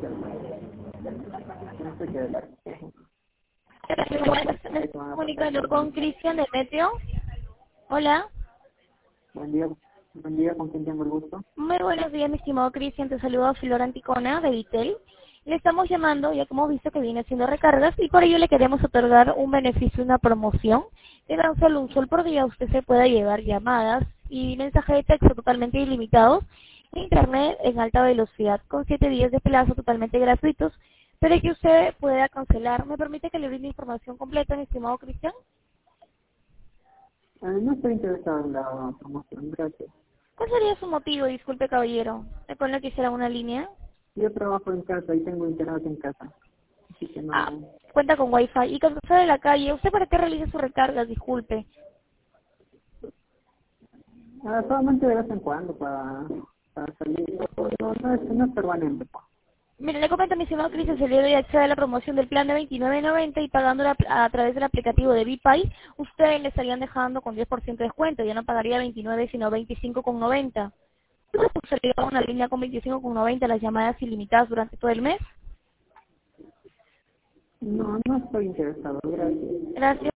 Me estoy comunicando con Cristian de Meteo. Hola. Buen día, ¿con quién tengo el gusto? Muy buenos días, mi estimado Cristian. Te saludo Flor Anticona de Vitel. Le estamos llamando ya que hemos visto que viene haciendo recargas y por ello le queremos otorgar un beneficio, una promoción. De tan solo un sol por día usted se pueda llevar llamadas y mensajes de texto totalmente ilimitados, internet en alta velocidad con 7 días de plazo totalmente gratuitos, pero que usted pueda cancelar. ¿Me permite que le brinde información completa, mi estimado Cristian? No estoy interesado en la promoción, gracias. ¿Cuál sería su motivo? Disculpe, caballero. ¿De cuándo quisiera una línea? Yo trabajo en casa y tengo internet en casa, así que no... Ah, cuenta con Wi-Fi. Y cuando sale de la calle, ¿usted para qué realiza sus recargas? Disculpe. solamente de vez en cuando para salir, no es permanente. Mire, le comento a mi estimado Cristian, se le doy acceder a la promoción del plan de 29.90 y pagando a través del aplicativo de BPay, ustedes le estarían dejando con 10% de descuento. Ya no pagaría 29, sino 25,90. ¿Se le da una línea con 25,90 las llamadas ilimitadas durante todo el mes? No estoy interesado, gracias. Gracias.